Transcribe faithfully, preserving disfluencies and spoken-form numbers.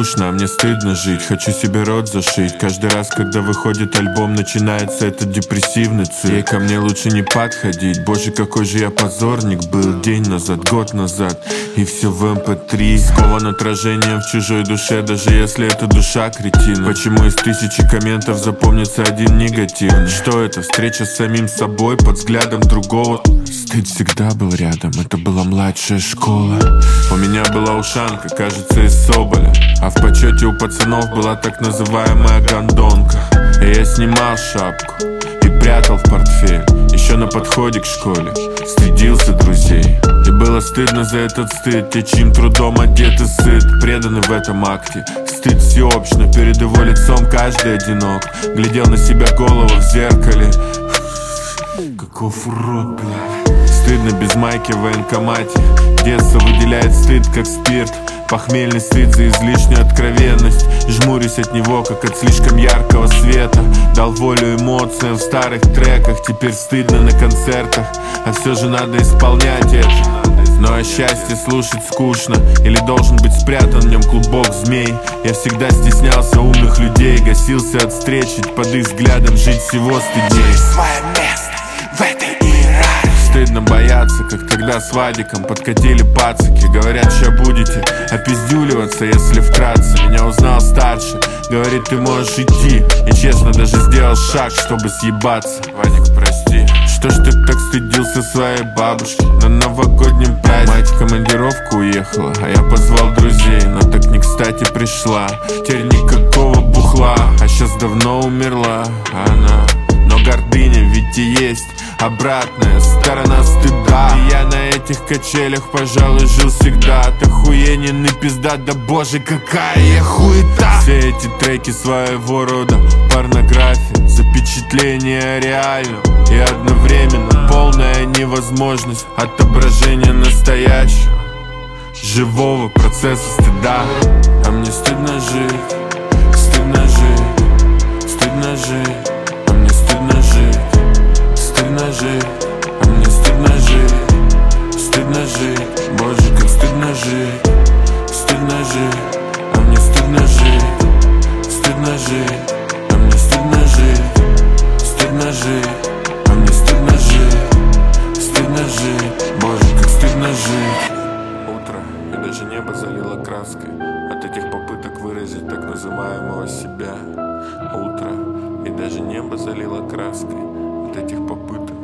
скучно, а мне стыдно жить. Хочу себе рот зашить. Каждый раз, когда выходит альбом, начинается этот депрессивный цикл. Ей ко мне лучше не подходить. Боже, какой же я позорник был день назад, год назад. И все в эм пэ три. Скован отражением в чужой душе, даже если это душа кретина. Почему из тысячи комментов запомнится один негативный? Что это? Встреча с самим собой под взглядом другого. Стыд всегда был рядом, это была младшая школа. У меня была ушанка, кажется, из соболя. А в почете у пацанов была так называемая гондонка. И я снимал шапку и прятал в портфель. Еще на подходе к школе стыдился друзей. И было стыдно за этот стыд. Те, чьим трудом одет и сыт, преданы в этом акте. Стыд всеобщ, но перед его лицом каждый одинок. Глядел на себя голову в зеркале. Каков урод, блядь. Стыдно без майки в военкомате. Детство выделяет стыд, как спирт. Похмельный стыд за излишнюю откровенность. Жмурюсь от него, как от слишком яркого света. Дал волю эмоциям в старых треках. Теперь стыдно на концертах, а все же надо исполнять это. Но о счастье слушать скучно. Или должен быть спрятан в нем клубок змей. Я всегда стеснялся умных людей. Гасился от встреч, ведь под их взглядом жить всего стыдней. Свое место в этой иерархии. Стыдно бояться, как тогда с Вадиком подкатили пацаки. Говорят, ща будете опиздюливаться, если вкратце. Меня узнал старший, говорит, ты можешь идти. И честно, даже сделал шаг, чтобы съебаться. Вадик, прости. Что ж ты так стыдился своей бабушки на новогоднем празднике? Мать в командировку уехала, а я позвал друзей, но так не кстати пришла. Теперь никакого бухла, а сейчас давно умерла она. Но гордыня ведь и есть обратная сторона стыда. И я на этих качелях, пожалуй, жил всегда. От охуенен и пизда, да боже, какая я хуета. Все эти треки своего рода порнография, запечатление реального и одновременно полная невозможность отображения настоящего, живого процесса стыда. А мне стыдно жить, стыдно жить, стыдно жить. А мне стыдно жить, стыдно жить. А мне стыдно жить, стыдно жить. Боже, как стыдно жить, стыдно жить. А мне стыдно жить, стыдно жить. А мне стыдно жить, стыдно жить. А мне стыдно жить, стыдно жить. Боже, как стыдно жить. Утро, и даже небо залило краской от этих попыток выразить так называемого себя. Утро, и даже небо залило краской от этих попыток